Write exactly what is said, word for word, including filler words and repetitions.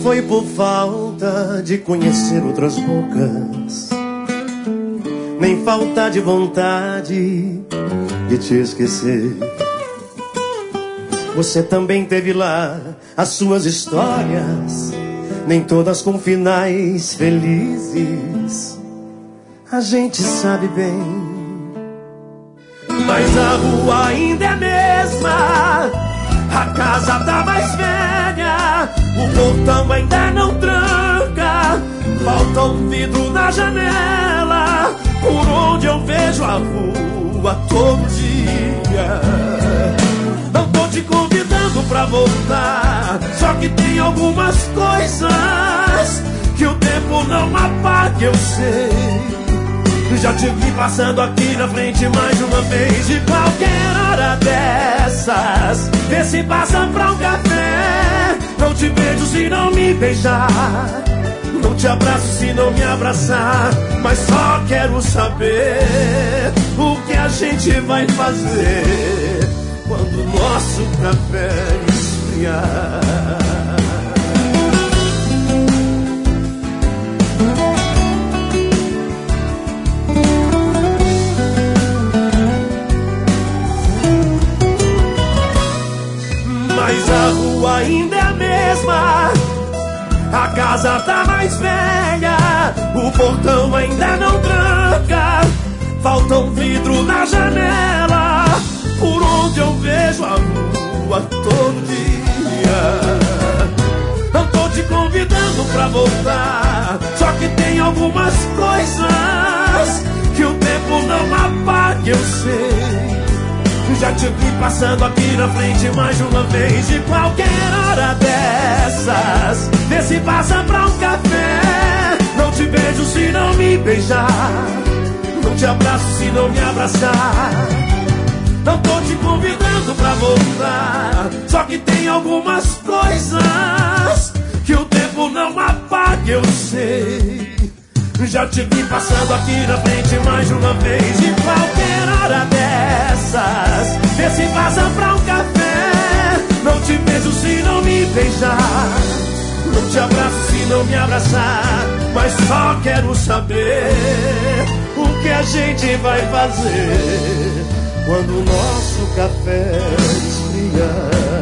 foi por falta de conhecer outras bocas, nem falta de vontade de te esquecer. Você também teve lá as suas histórias, nem todas com finais felizes, a gente sabe bem. Mas a rua ainda é a mesma, a casa tá mais velha, o portão ainda não tranca, falta um vidro na janela, por onde eu vejo a rua todo dia. Não tô te convidando pra voltar, só que tem algumas coisas que o tempo não apaga, eu sei. Já te vi passando aqui na frente mais uma vez, de qualquer hora dessas, vê se passa pra um café. Não te beijo se não me beijar, não te abraço se não me abraçar, mas só quero saber o que a gente vai fazer quando o nosso café esfriar. Mas a rua ainda é a mesma, a casa tá mais velha, o portão ainda não tranca, falta um vidro na janela, por onde eu vejo a rua todo dia. Não tô te convidando pra voltar, só que tem algumas coisas que o tempo não apaga, eu sei. Já te vi passando aqui na frente mais uma vez, de qualquer hora dessas, vê se passa pra um café. Não te beijo se não me beijar, não te abraço se não me abraçar. Não tô te convidando pra voltar, só que tem algumas coisas que o tempo não apaga, eu sei. Já te vi passando aqui na frente mais uma vez, de qualquer hora dessas, vê se passa pra um café. Não te beijo se não me beijar, não te abraço se não me abraçar, mas só quero saber o que a gente vai fazer quando o nosso café esfriar.